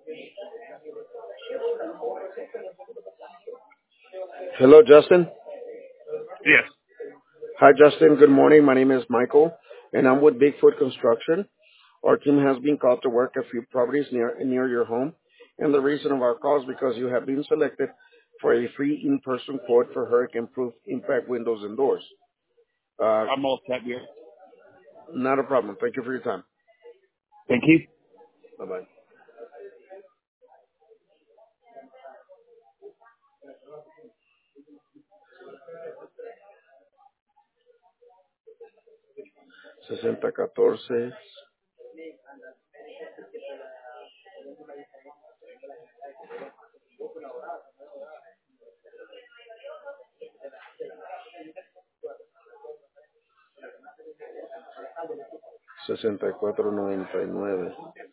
Hello, Justin. Yes. Hi, Justin. Good morning. My name is Michael, and I'm with Bigfoot Construction. Our team has been called to work a few properties near your home, and the reason of our call is because you have been selected for a free in-person quote for hurricane-proof impact windows and doors. Uh, I'm all set here. Not a problem. Thank you for your time. Thank you. Bye bye. 6014 6499.